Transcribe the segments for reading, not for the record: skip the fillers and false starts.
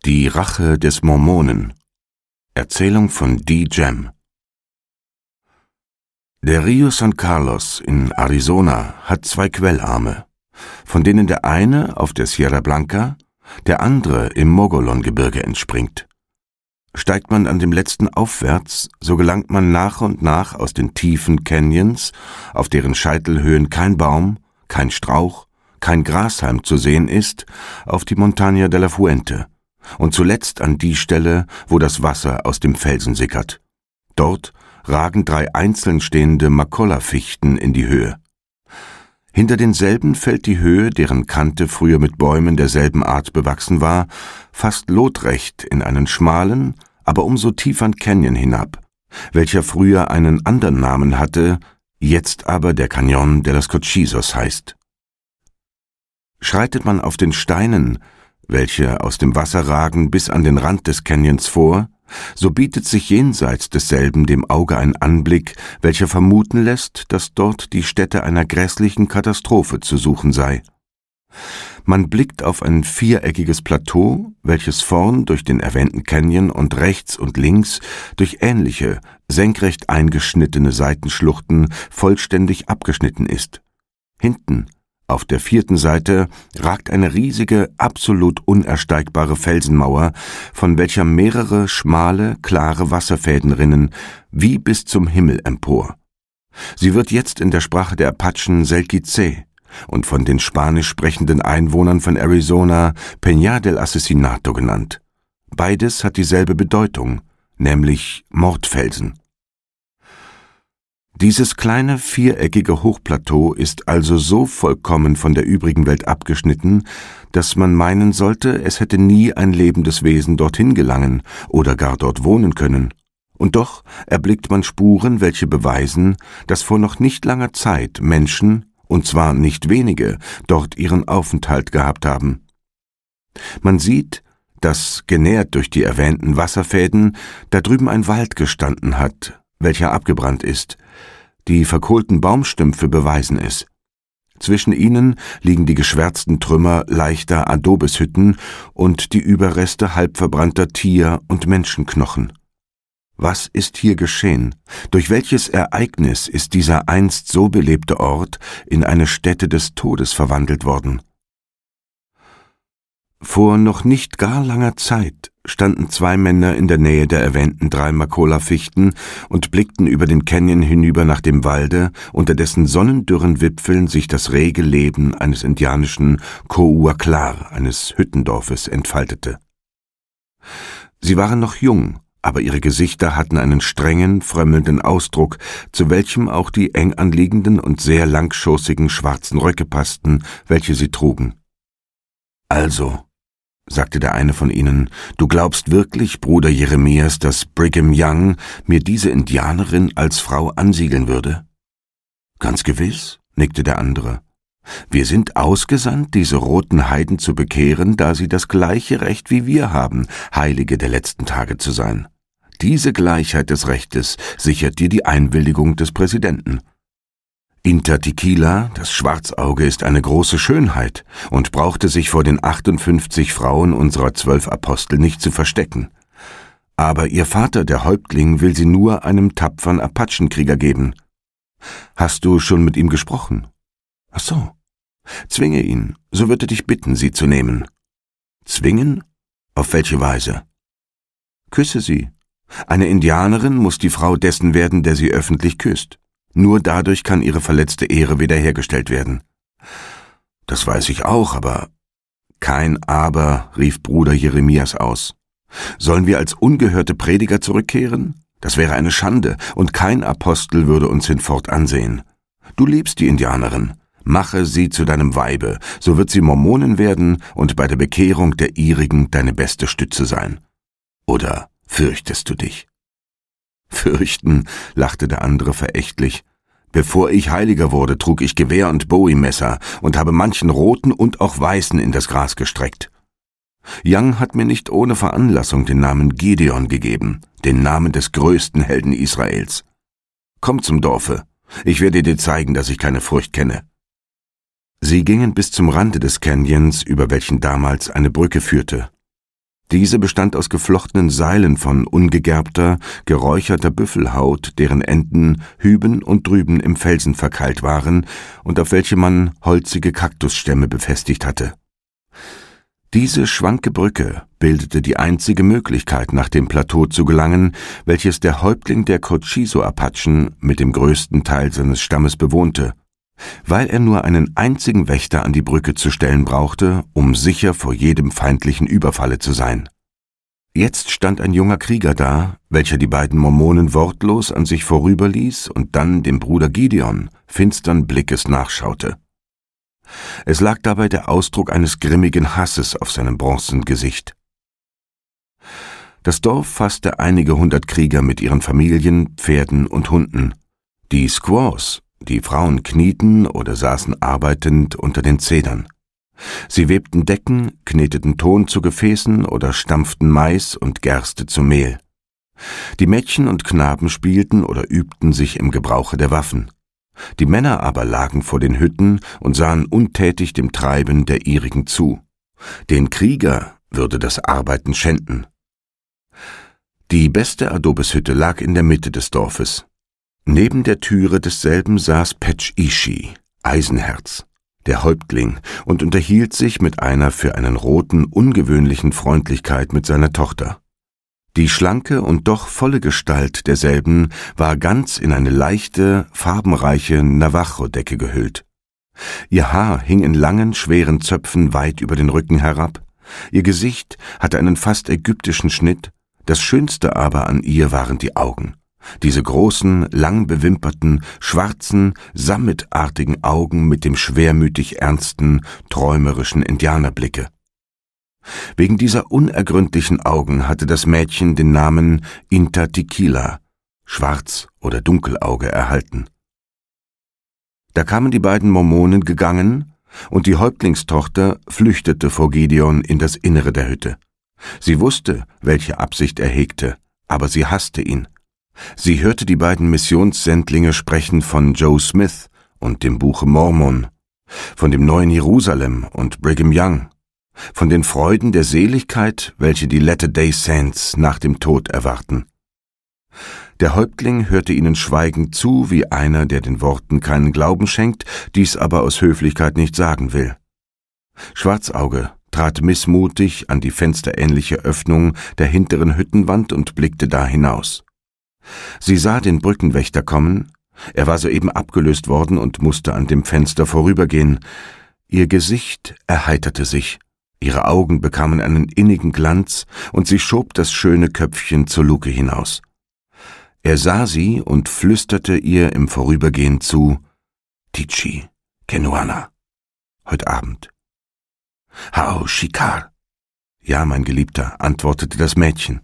Die Rache des Mormonen. Erzählung von D. Jem. Der Rio San Carlos in Arizona hat 2 Quellarme, von denen der eine auf der Sierra Blanca, der andere im Mogollon-Gebirge entspringt. Steigt man an dem letzten aufwärts, so gelangt man nach und nach aus den tiefen Canyons, auf deren Scheitelhöhen kein Baum, kein Strauch, kein Grashalm zu sehen ist, auf die Montaña de la Fuente und zuletzt an die Stelle, wo das Wasser aus dem Felsen sickert. Dort ragen 3 einzeln stehende Macolla-Fichten in die Höhe. Hinter denselben fällt die Höhe, deren Kante früher mit Bäumen derselben Art bewachsen war, fast lotrecht in einen schmalen, aber umso tieferen Canyon hinab, welcher früher einen anderen Namen hatte, jetzt aber der Cañón de los Cochizos heißt. Schreitet man auf den Steinen, welche aus dem Wasser ragen, bis an den Rand des Canyons vor, so bietet sich jenseits desselben dem Auge ein Anblick, welcher vermuten lässt, dass dort die Stätte einer grässlichen Katastrophe zu suchen sei. Man blickt auf ein viereckiges Plateau, welches vorn durch den erwähnten Canyon und rechts und links durch ähnliche, senkrecht eingeschnittene Seitenschluchten vollständig abgeschnitten ist. Hinten, auf der 4. Seite, ragt eine riesige, absolut unersteigbare Felsenmauer, von welcher mehrere schmale, klare Wasserfäden rinnen, wie bis zum Himmel empor. Sie wird jetzt in der Sprache der Apachen Selk'Itseh und von den spanisch sprechenden Einwohnern von Arizona Peña del Asesinato genannt. Beides hat dieselbe Bedeutung, nämlich Mordfelsen. Dieses kleine, viereckige Hochplateau ist also so vollkommen von der übrigen Welt abgeschnitten, dass man meinen sollte, es hätte nie ein lebendes Wesen dorthin gelangen oder gar dort wohnen können. Und doch erblickt man Spuren, welche beweisen, dass vor noch nicht langer Zeit Menschen, und zwar nicht wenige, dort ihren Aufenthalt gehabt haben. Man sieht, dass, genährt durch die erwähnten Wasserfäden, da drüben ein Wald gestanden hat, welcher abgebrannt ist. Die verkohlten Baumstümpfe beweisen es. Zwischen ihnen liegen die geschwärzten Trümmer leichter Adobeshütten und die Überreste halbverbrannter Tier- und Menschenknochen. Was ist hier geschehen? Durch welches Ereignis ist dieser einst so belebte Ort in eine Stätte des Todes verwandelt worden? Vor noch nicht gar langer Zeit standen 2 Männer in der Nähe der erwähnten 3 Macolla-Fichten und blickten über den Canyon hinüber nach dem Walde, unter dessen sonnendürren Wipfeln sich das rege Leben eines indianischen Coahuila, eines Hüttendorfes, entfaltete. Sie waren noch jung, aber ihre Gesichter hatten einen strengen, frömmelnden Ausdruck, zu welchem auch die eng anliegenden und sehr langschoßigen schwarzen Röcke passten, welche sie trugen. »Also«, sagte der eine von ihnen, »du glaubst wirklich, Bruder Jeremias, dass Brigham Young mir diese Indianerin als Frau ansiegeln würde?« »Ganz gewiss«, nickte der andere. »Wir sind ausgesandt, diese roten Heiden zu bekehren, da sie das gleiche Recht wie wir haben, Heilige der letzten Tage zu sein. Diese Gleichheit des Rechtes sichert dir die Einwilligung des Präsidenten. Inter Tequila, das Schwarzauge, ist eine große Schönheit und brauchte sich vor den 58 Frauen unserer 12 Apostel nicht zu verstecken. Aber ihr Vater, der Häuptling, will sie nur einem tapfern Apachenkrieger geben. Hast du schon mit ihm gesprochen? Ach so. Zwinge ihn, so wird er dich bitten, sie zu nehmen. Zwingen? Auf welche Weise? Küsse sie. Eine Indianerin muss die Frau dessen werden, der sie öffentlich küsst. Nur dadurch kann ihre verletzte Ehre wiederhergestellt werden. Das weiß ich auch, aber... Kein Aber, rief Bruder Jeremias aus. Sollen wir als ungehörte Prediger zurückkehren? Das wäre eine Schande, und kein Apostel würde uns hinfort ansehen. Du liebst die Indianerin. Mache sie zu deinem Weibe, so wird sie Mormonin werden und bei der Bekehrung der ihrigen deine beste Stütze sein. Oder fürchtest du dich? »Fürchten«, lachte der andere verächtlich. »Bevor ich Heiliger wurde, trug ich Gewehr und Bowie-Messer und habe manchen Roten und auch Weißen in das Gras gestreckt. Young hat mir nicht ohne Veranlassung den Namen Gideon gegeben, den Namen des größten Helden Israels. Komm zum Dorfe, ich werde dir zeigen, dass ich keine Furcht kenne.« Sie gingen bis zum Rande des Canyons, über welchen damals eine Brücke führte. Diese bestand aus geflochtenen Seilen von ungegerbter, geräucherter Büffelhaut, deren Enden hüben und drüben im Felsen verkeilt waren und auf welche man holzige Kaktusstämme befestigt hatte. Diese schwanke Brücke bildete die einzige Möglichkeit, nach dem Plateau zu gelangen, welches der Häuptling der Cochise-Apachen mit dem größten Teil seines Stammes bewohnte, weil er nur einen einzigen Wächter an die Brücke zu stellen brauchte, um sicher vor jedem feindlichen Überfalle zu sein. Jetzt stand ein junger Krieger da, welcher die beiden Mormonen wortlos an sich vorüberließ und dann dem Bruder Gideon finstern Blickes nachschaute. Es lag dabei der Ausdruck eines grimmigen Hasses auf seinem bronzenen Gesicht. Das Dorf fasste einige hundert Krieger mit ihren Familien, Pferden und Hunden. Die Squaws, die Frauen, knieten oder saßen arbeitend unter den Zedern. Sie webten Decken, kneteten Ton zu Gefäßen oder stampften Mais und Gerste zu Mehl. Die Mädchen und Knaben spielten oder übten sich im Gebrauche der Waffen. Die Männer aber lagen vor den Hütten und sahen untätig dem Treiben der ihrigen zu. Den Krieger würde das Arbeiten schänden. Die beste Adobeshütte lag in der Mitte des Dorfes. Neben der Türe desselben saß Petch Ishi, Eisenherz, der Häuptling, und unterhielt sich mit einer für einen Roten ungewöhnlichen Freundlichkeit mit seiner Tochter. Die schlanke und doch volle Gestalt derselben war ganz in eine leichte, farbenreiche Navajo-Decke gehüllt. Ihr Haar hing in langen, schweren Zöpfen weit über den Rücken herab, ihr Gesicht hatte einen fast ägyptischen Schnitt, das Schönste aber an ihr waren die Augen. Diese großen, lang bewimperten, schwarzen, sammetartigen Augen mit dem schwermütig ernsten, träumerischen Indianerblicke. Wegen dieser unergründlichen Augen hatte das Mädchen den Namen Inta Tequila, Schwarz- oder Dunkelauge, erhalten. Da kamen die beiden Mormonen gegangen, und die Häuptlingstochter flüchtete vor Gideon in das Innere der Hütte. Sie wusste, welche Absicht er hegte, aber sie hasste ihn. Sie hörte die beiden Missionssendlinge sprechen von Joe Smith und dem Buche Mormon, von dem neuen Jerusalem und Brigham Young, von den Freuden der Seligkeit, welche die Latter-day Saints nach dem Tod erwarten. Der Häuptling hörte ihnen schweigend zu, wie einer, der den Worten keinen Glauben schenkt, dies aber aus Höflichkeit nicht sagen will. Schwarzauge trat missmutig an die fensterähnliche Öffnung der hinteren Hüttenwand und blickte da hinaus. Sie sah den Brückenwächter kommen, er war soeben abgelöst worden und musste an dem Fenster vorübergehen. Ihr Gesicht erheiterte sich, ihre Augen bekamen einen innigen Glanz, und sie schob das schöne Köpfchen zur Luke hinaus. Er sah sie und flüsterte ihr im Vorübergehen zu: »Tichi, Kenuana, heut Abend.« »Hao Shikar.« »Ja, mein Geliebter«, antwortete das Mädchen.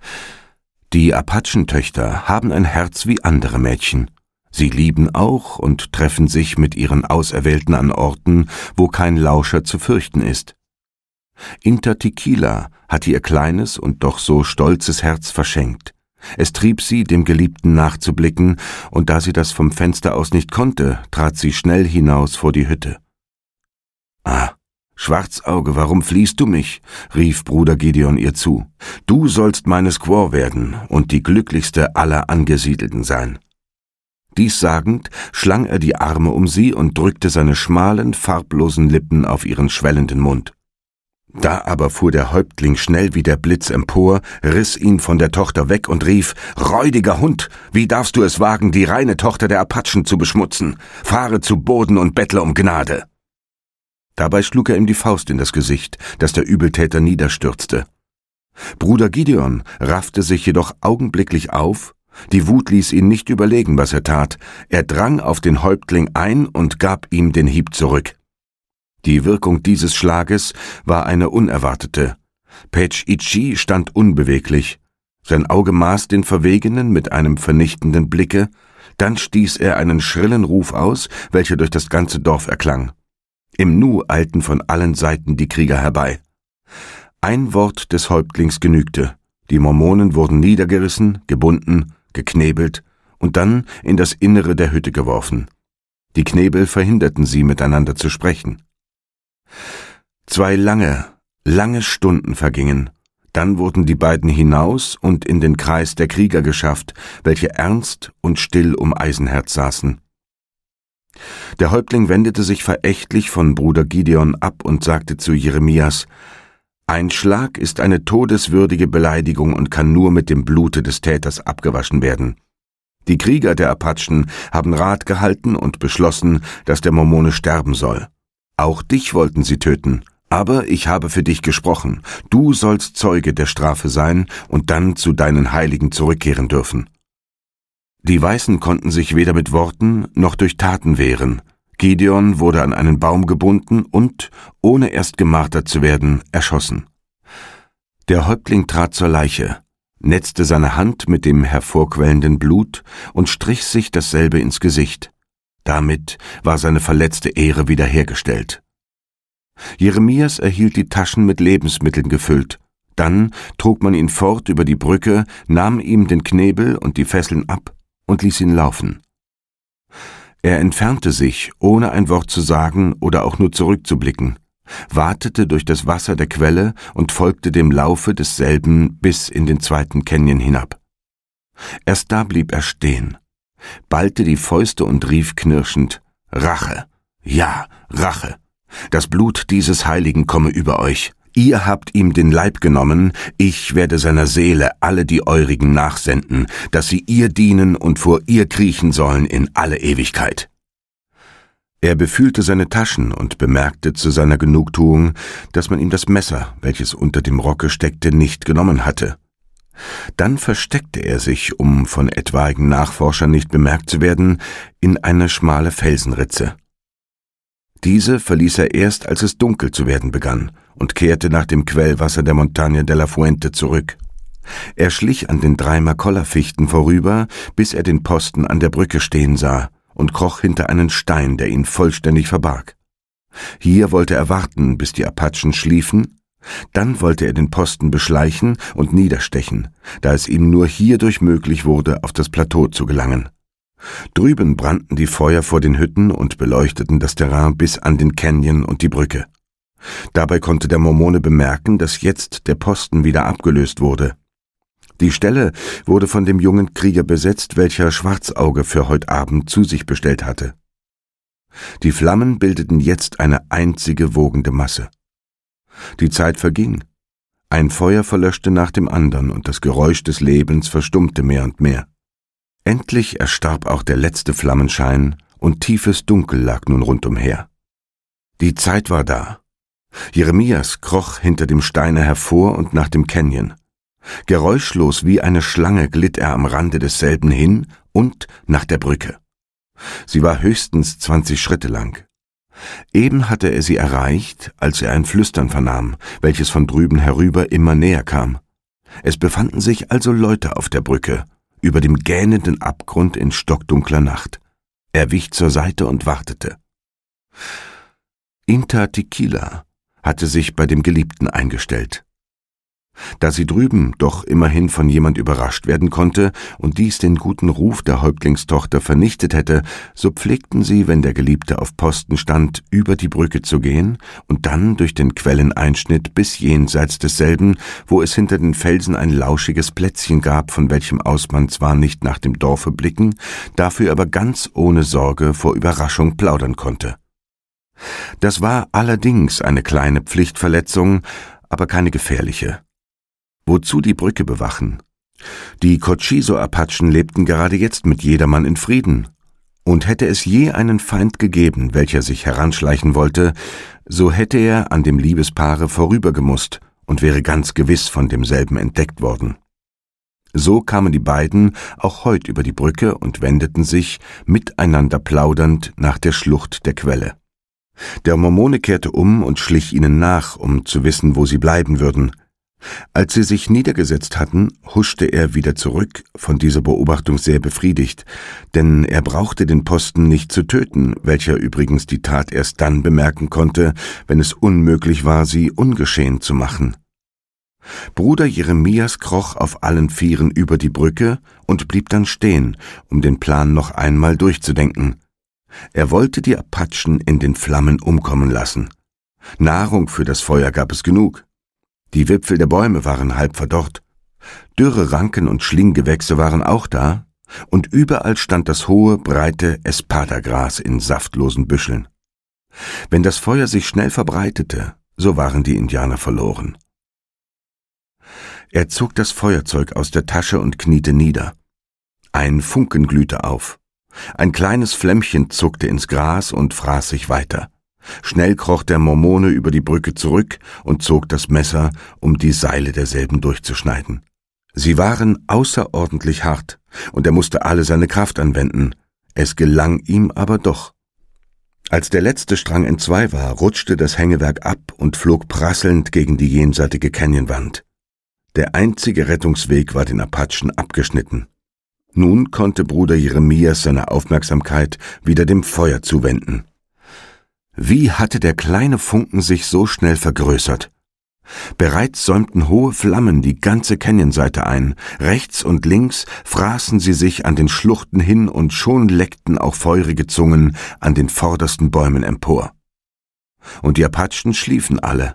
Die Apachentöchter haben ein Herz wie andere Mädchen. Sie lieben auch und treffen sich mit ihren Auserwählten an Orten, wo kein Lauscher zu fürchten ist. Inta Tequila hatte ihr kleines und doch so stolzes Herz verschenkt. Es trieb sie, dem Geliebten nachzublicken, und da sie das vom Fenster aus nicht konnte, trat sie schnell hinaus vor die Hütte. »Ah, Schwarzauge, warum fliehst du mich?« rief Bruder Gideon ihr zu. »Du sollst meine Squaw werden und die glücklichste aller Angesiedelten sein.« Dies sagend, schlang er die Arme um sie und drückte seine schmalen, farblosen Lippen auf ihren schwellenden Mund. Da aber fuhr der Häuptling schnell wie der Blitz empor, riss ihn von der Tochter weg und rief: »Räudiger Hund, wie darfst du es wagen, die reine Tochter der Apachen zu beschmutzen? Fahre zu Boden und bettle um Gnade!« Dabei schlug er ihm die Faust in das Gesicht, dass der Übeltäter niederstürzte. Bruder Gideon raffte sich jedoch augenblicklich auf, die Wut ließ ihn nicht überlegen, was er tat, er drang auf den Häuptling ein und gab ihm den Hieb zurück. Die Wirkung dieses Schlages war eine unerwartete. Petch Ichi stand unbeweglich. Sein Auge maß den Verwegenen mit einem vernichtenden Blicke, dann stieß er einen schrillen Ruf aus, welcher durch das ganze Dorf erklang. Im Nu eilten von allen Seiten die Krieger herbei. Ein Wort des Häuptlings genügte. Die Mormonen wurden niedergerissen, gebunden, geknebelt und dann in das Innere der Hütte geworfen. Die Knebel verhinderten sie, miteinander zu sprechen. 2 lange Stunden vergingen. Dann wurden die beiden hinaus und in den Kreis der Krieger geschafft, welche ernst und still um Eisenherz saßen. Der Häuptling wendete sich verächtlich von Bruder Gideon ab und sagte zu Jeremias: »Ein Schlag ist eine todeswürdige Beleidigung und kann nur mit dem Blute des Täters abgewaschen werden. Die Krieger der Apachen haben Rat gehalten und beschlossen, dass der Mormone sterben soll. Auch dich wollten sie töten. Aber ich habe für dich gesprochen. Du sollst Zeuge der Strafe sein und dann zu deinen Heiligen zurückkehren dürfen.« Die Weißen konnten sich weder mit Worten noch durch Taten wehren. Gideon wurde an einen Baum gebunden und, ohne erst gemartert zu werden, erschossen. Der Häuptling trat zur Leiche, netzte seine Hand mit dem hervorquellenden Blut und strich sich dasselbe ins Gesicht. Damit war seine verletzte Ehre wiederhergestellt. Jeremias erhielt die Taschen mit Lebensmitteln gefüllt. Dann trug man ihn fort über die Brücke, nahm ihm den Knebel und die Fesseln ab und ließ ihn laufen. Er entfernte sich, ohne ein Wort zu sagen oder auch nur zurückzublicken, watete durch das Wasser der Quelle und folgte dem Laufe desselben bis in den zweiten Canyon hinab. Erst da blieb er stehen, ballte die Fäuste und rief knirschend: »Rache! Ja, Rache! Das Blut dieses Heiligen komme über euch. Ihr habt ihm den Leib genommen, ich werde seiner Seele alle die eurigen nachsenden, dass sie ihr dienen und vor ihr kriechen sollen in alle Ewigkeit.« Er befühlte seine Taschen und bemerkte zu seiner Genugtuung, dass man ihm das Messer, welches unter dem Rocke steckte, nicht genommen hatte. Dann versteckte er sich, um von etwaigen Nachforschern nicht bemerkt zu werden, in eine schmale Felsenritze. Diese verließ er erst, als es dunkel zu werden begann, und kehrte nach dem Quellwasser der Montaña de la Fuente zurück. Er schlich an den 3 Makolla-Fichten vorüber, bis er den Posten an der Brücke stehen sah, und kroch hinter einen Stein, der ihn vollständig verbarg. Hier wollte er warten, bis die Apachen schliefen, dann wollte er den Posten beschleichen und niederstechen, da es ihm nur hierdurch möglich wurde, auf das Plateau zu gelangen. Drüben brannten die Feuer vor den Hütten und beleuchteten das Terrain bis an den Canyon und die Brücke. Dabei konnte der Mormone bemerken, dass jetzt der Posten wieder abgelöst wurde. Die Stelle wurde von dem jungen Krieger besetzt, welcher Schwarzauge für heut Abend zu sich bestellt hatte. Die Flammen bildeten jetzt eine einzige wogende Masse. Die Zeit verging. Ein Feuer verlöschte nach dem andern und das Geräusch des Lebens verstummte mehr und mehr. Endlich erstarb auch der letzte Flammenschein und tiefes Dunkel lag nun rundumher. Die Zeit war da. Jeremias kroch hinter dem Steine hervor und nach dem Canyon. Geräuschlos wie eine Schlange glitt er am Rande desselben hin und nach der Brücke. Sie war höchstens 20 Schritte lang. Eben hatte er sie erreicht, als er ein Flüstern vernahm, welches von drüben herüber immer näher kam. Es befanden sich also Leute auf der Brücke, über dem gähnenden Abgrund in stockdunkler Nacht. Er wich zur Seite und wartete. Inta Tequila hatte sich bei dem Geliebten eingestellt. Da sie drüben doch immerhin von jemand überrascht werden konnte und dies den guten Ruf der Häuptlingstochter vernichtet hätte, so pflegten sie, wenn der Geliebte auf Posten stand, über die Brücke zu gehen und dann durch den Quelleneinschnitt bis jenseits desselben, wo es hinter den Felsen ein lauschiges Plätzchen gab, von welchem aus man zwar nicht nach dem Dorfe blicken, dafür aber ganz ohne Sorge vor Überraschung plaudern konnte. Das war allerdings eine kleine Pflichtverletzung, aber keine gefährliche. Wozu die Brücke bewachen? Die Cochise-Apachen lebten gerade jetzt mit jedermann in Frieden. Und hätte es je einen Feind gegeben, welcher sich heranschleichen wollte, so hätte er an dem Liebespaare vorübergemusst und wäre ganz gewiss von demselben entdeckt worden. So kamen die beiden auch heut über die Brücke und wendeten sich, miteinander plaudernd, nach der Schlucht der Quelle. Der Mormone kehrte um und schlich ihnen nach, um zu wissen, wo sie bleiben würden. Als sie sich niedergesetzt hatten, huschte er wieder zurück, von dieser Beobachtung sehr befriedigt, denn er brauchte den Posten nicht zu töten, welcher übrigens die Tat erst dann bemerken konnte, wenn es unmöglich war, sie ungeschehen zu machen. Bruder Jeremias kroch auf allen Vieren über die Brücke und blieb dann stehen, um den Plan noch einmal durchzudenken. Er wollte die Apachen in den Flammen umkommen lassen. Nahrung für das Feuer gab es genug. Die Wipfel der Bäume waren halb verdorrt. Dürre Ranken und Schlinggewächse waren auch da, und überall stand das hohe, breite Espadagras in saftlosen Büscheln. Wenn das Feuer sich schnell verbreitete, so waren die Indianer verloren. Er zog das Feuerzeug aus der Tasche und kniete nieder. Ein Funken glühte auf. Ein kleines Flämmchen zuckte ins Gras und fraß sich weiter. Schnell kroch der Mormone über die Brücke zurück und zog das Messer, um die Seile derselben durchzuschneiden. Sie waren außerordentlich hart, und er musste alle seine Kraft anwenden. Es gelang ihm aber doch. Als der letzte Strang entzwei war, rutschte das Hängewerk ab und flog prasselnd gegen die jenseitige Canyonwand. Der einzige Rettungsweg war den Apachen abgeschnitten. Nun konnte Bruder Jeremias seine Aufmerksamkeit wieder dem Feuer zuwenden. Wie hatte der kleine Funken sich so schnell vergrößert? Bereits säumten hohe Flammen die ganze Canyonseite ein, rechts und links fraßen sie sich an den Schluchten hin und schon leckten auch feurige Zungen an den vordersten Bäumen empor. Und die Apachen schliefen alle,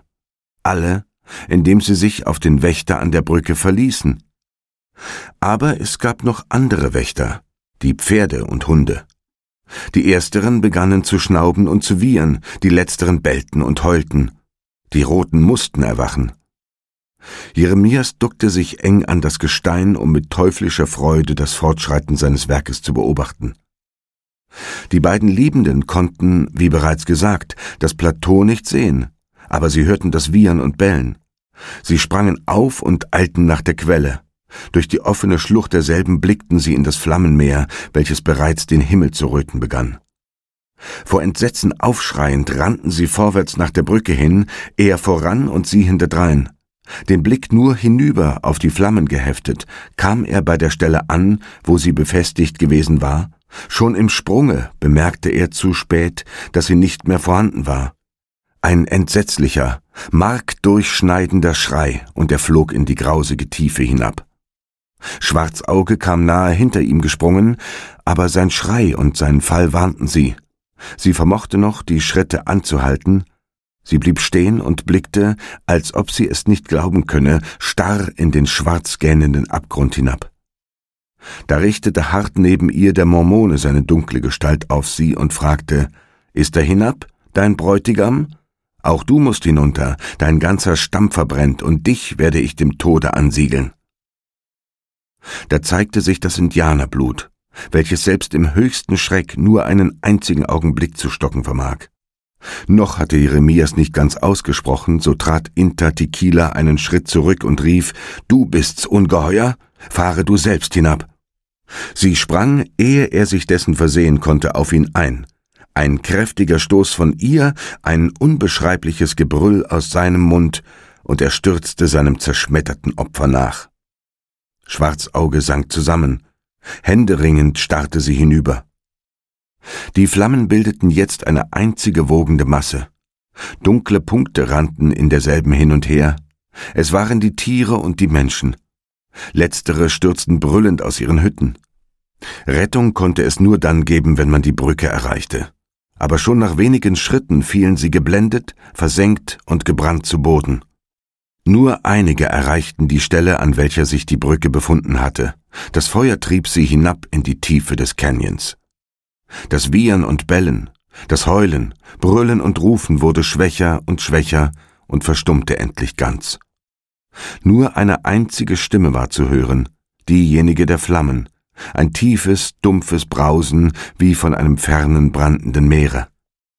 indem sie sich auf den Wächter an der Brücke verließen. Aber es gab noch andere Wächter, die Pferde und Hunde. Die ersteren begannen zu schnauben und zu wiehern, die letzteren bellten und heulten. Die Roten mussten erwachen. Jeremias duckte sich eng an das Gestein, um mit teuflischer Freude das Fortschreiten seines Werkes zu beobachten. Die beiden Liebenden konnten, wie bereits gesagt, das Plateau nicht sehen, aber sie hörten das Wiehern und Bellen. Sie sprangen auf und eilten nach der Quelle. Durch die offene Schlucht derselben blickten sie in das Flammenmeer, welches bereits den Himmel zu röten begann. Vor Entsetzen aufschreiend rannten sie vorwärts nach der Brücke hin, er voran und sie hinterdrein. Den Blick nur hinüber auf die Flammen geheftet, kam er bei der Stelle an, wo sie befestigt gewesen war. Schon im Sprunge bemerkte er zu spät, dass sie nicht mehr vorhanden war. Ein entsetzlicher, markdurchschneidender Schrei, und er flog in die grausige Tiefe hinab. Schwarzauge kam nahe hinter ihm gesprungen, aber sein Schrei und sein Fall warnten sie. Sie vermochte noch, die Schritte anzuhalten. Sie blieb stehen und blickte, als ob sie es nicht glauben könne, starr in den schwarz gähnenden Abgrund hinab. Da richtete hart neben ihr der Mormone seine dunkle Gestalt auf sie und fragte: »Ist er hinab, dein Bräutigam? Auch du musst hinunter, dein ganzer Stamm verbrennt, und dich werde ich dem Tode ansiegeln.« Da zeigte sich das Indianerblut, welches selbst im höchsten Schreck nur einen einzigen Augenblick zu stocken vermag. Noch hatte Jeremias nicht ganz ausgesprochen, so trat Inta Tequila einen Schritt zurück und rief: »Du bist's, Ungeheuer, fahre du selbst hinab.« Sie sprang, ehe er sich dessen versehen konnte, auf ihn ein. Ein kräftiger Stoß von ihr, ein unbeschreibliches Gebrüll aus seinem Mund, und er stürzte seinem zerschmetterten Opfer nach. Schwarzauge sank zusammen. Händeringend starrte sie hinüber. Die Flammen bildeten jetzt eine einzige wogende Masse. Dunkle Punkte rannten in derselben hin und her. Es waren die Tiere und die Menschen. Letztere stürzten brüllend aus ihren Hütten. Rettung konnte es nur dann geben, wenn man die Brücke erreichte. Aber schon nach wenigen Schritten fielen sie geblendet, versenkt und gebrannt zu Boden. Nur einige erreichten die Stelle, an welcher sich die Brücke befunden hatte. Das Feuer trieb sie hinab in die Tiefe des Canyons. Das Wiehern und Bellen, das Heulen, Brüllen und Rufen wurde schwächer und verstummte endlich ganz. Nur eine einzige Stimme war zu hören, diejenige der Flammen, ein tiefes, dumpfes Brausen wie von einem fernen, brandenden Meere.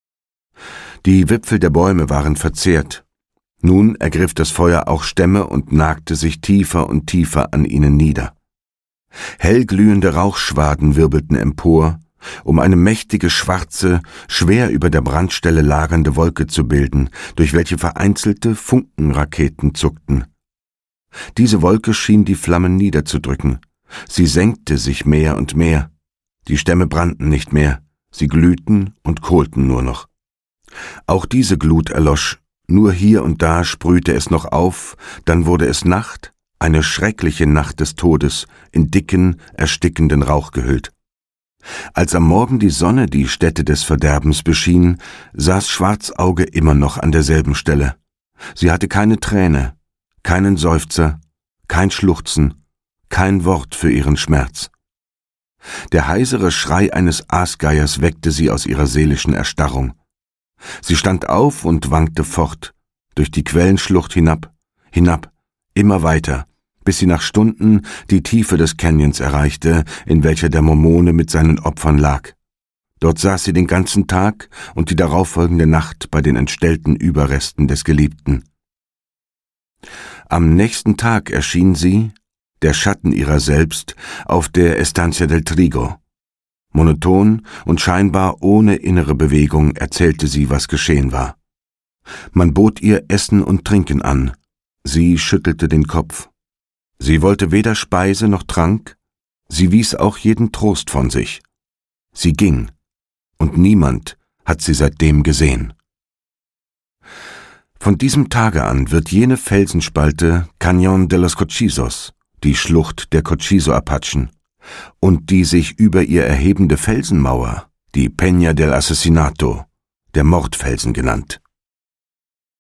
Die Wipfel der Bäume waren verzehrt. Nun ergriff das Feuer auch Stämme und nagte sich tiefer und tiefer an ihnen nieder. Hellglühende Rauchschwaden wirbelten empor, um eine mächtige, schwarze, schwer über der Brandstelle lagernde Wolke zu bilden, durch welche vereinzelte Funkenraketen zuckten. Diese Wolke schien die Flammen niederzudrücken. Sie senkte sich mehr und mehr. Die Stämme brannten nicht mehr, sie glühten und kohlten nur noch. Auch diese Glut erlosch, nur hier und da sprühte es noch auf, dann wurde es Nacht, eine schreckliche Nacht des Todes, in dicken, erstickenden Rauch gehüllt. Als am Morgen die Sonne die Stätte des Verderbens beschien, saß Schwarzauge immer noch an derselben Stelle. Sie hatte keine Träne, keinen Seufzer, kein Schluchzen, kein Wort für ihren Schmerz. Der heisere Schrei eines Aasgeiers weckte sie aus ihrer seelischen Erstarrung. Sie stand auf und wankte fort, durch die Quellenschlucht hinab, hinab, immer weiter, bis sie nach Stunden die Tiefe des Canyons erreichte, in welcher der Mormone mit seinen Opfern lag. Dort saß sie den ganzen Tag und die darauffolgende Nacht bei den entstellten Überresten des Geliebten. Am nächsten Tag erschien sie, der Schatten ihrer selbst, auf der Estancia del Trigo. Monoton und scheinbar ohne innere Bewegung erzählte sie, was geschehen war. Man bot ihr Essen und Trinken an. Sie schüttelte den Kopf. Sie wollte weder Speise noch Trank. Sie wies auch jeden Trost von sich. Sie ging, und niemand hat sie seitdem gesehen. Von diesem Tage an wird jene Felsenspalte Cañón de los Cochizos, die Schlucht der Cochizo-Apachen, und die sich über ihr erhebende Felsenmauer, die Peña del Asesinato, der Mordfelsen genannt.